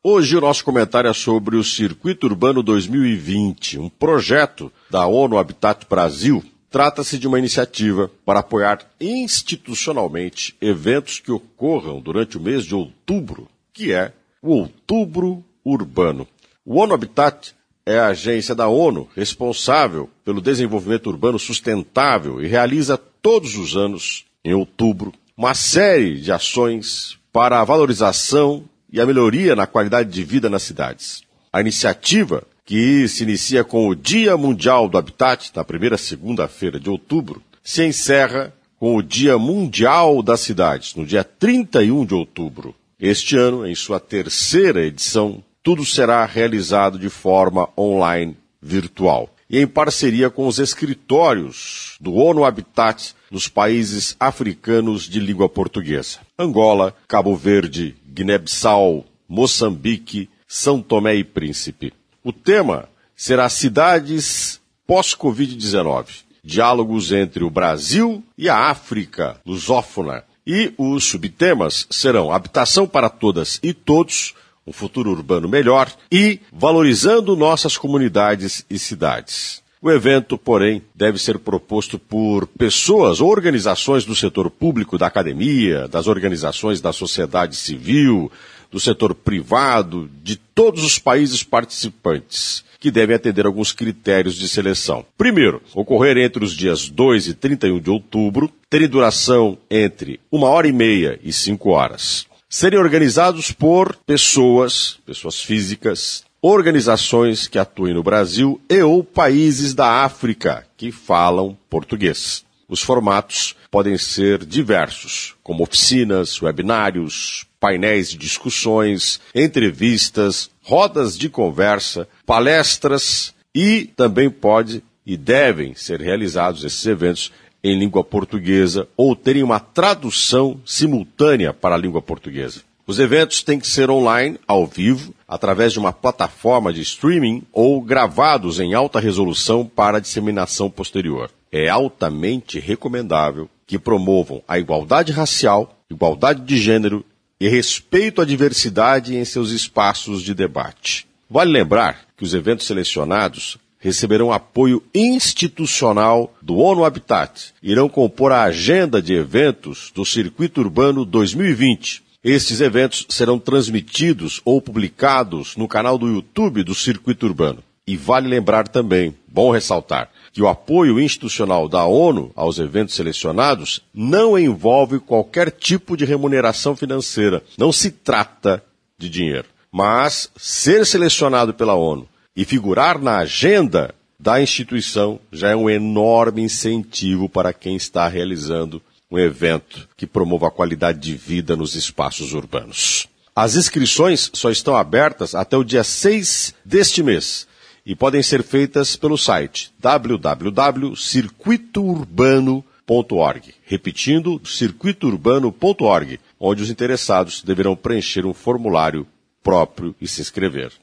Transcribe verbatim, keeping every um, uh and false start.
Hoje o nosso comentário é sobre o Circuito Urbano dois mil e vinte, um projeto da ONU Habitat Brasil. Trata-se de uma iniciativa para apoiar institucionalmente eventos que ocorram durante o mês de outubro, que é o Outubro Urbano. O ONU Habitat é a agência da ONU responsável pelo desenvolvimento urbano sustentável e realiza todos os anos, em outubro, uma série de ações para a valorização e a melhoria na qualidade de vida nas cidades. A iniciativa, que se inicia com o Dia Mundial do Habitat, na primeira segunda-feira de outubro, se encerra com o Dia Mundial das Cidades, no dia trinta e um de outubro. Este ano, em sua terceira edição, tudo será realizado de forma online virtual e em parceria com os escritórios do ONU Habitat nos países africanos de língua portuguesa: Angola, Cabo Verde, Guiné-Bissau, Moçambique, São Tomé e Príncipe. O tema será Cidades pós-covid dezenove, diálogos entre o Brasil e a África lusófona. E os subtemas serão Habitação para Todas e Todos, um futuro urbano melhor, e Valorizando nossas comunidades e cidades. O evento, porém, deve ser proposto por pessoas ou organizações do setor público, da academia, das organizações da sociedade civil, do setor privado, de todos os países participantes, que devem atender alguns critérios de seleção. Primeiro, ocorrer entre os dias dois e trinta e um de outubro, terem duração entre uma hora e meia e cinco horas. Serem organizados por pessoas, pessoas físicas, organizações que atuem no Brasil e ou países da África que falam português. Os formatos podem ser diversos, como oficinas, webinários, painéis de discussões, entrevistas, rodas de conversa, palestras e também pode e devem ser realizados esses eventos em língua portuguesa ou terem uma tradução simultânea para a língua portuguesa. Os eventos têm que ser online, ao vivo, através de uma plataforma de streaming ou gravados em alta resolução para disseminação posterior. É altamente recomendável que promovam a igualdade racial, igualdade de gênero e respeito à diversidade em seus espaços de debate. Vale lembrar que os eventos selecionados receberão apoio institucional do ONU Habitat e irão compor a agenda de eventos do Circuito Urbano dois mil e vinte. Estes eventos serão transmitidos ou publicados no canal do YouTube do Circuito Urbano. E vale lembrar também, bom ressaltar, que o apoio institucional da ONU aos eventos selecionados não envolve qualquer tipo de remuneração financeira. Não se trata de dinheiro. Mas ser selecionado pela ONU e figurar na agenda da instituição já é um enorme incentivo para quem está realizando um evento que promova a qualidade de vida nos espaços urbanos. As inscrições só estão abertas até o dia seis deste mês e podem ser feitas pelo site w w w ponto circuito urbano ponto org. Repetindo, circuito urbano ponto org, onde os interessados deverão preencher um formulário próprio e se inscrever.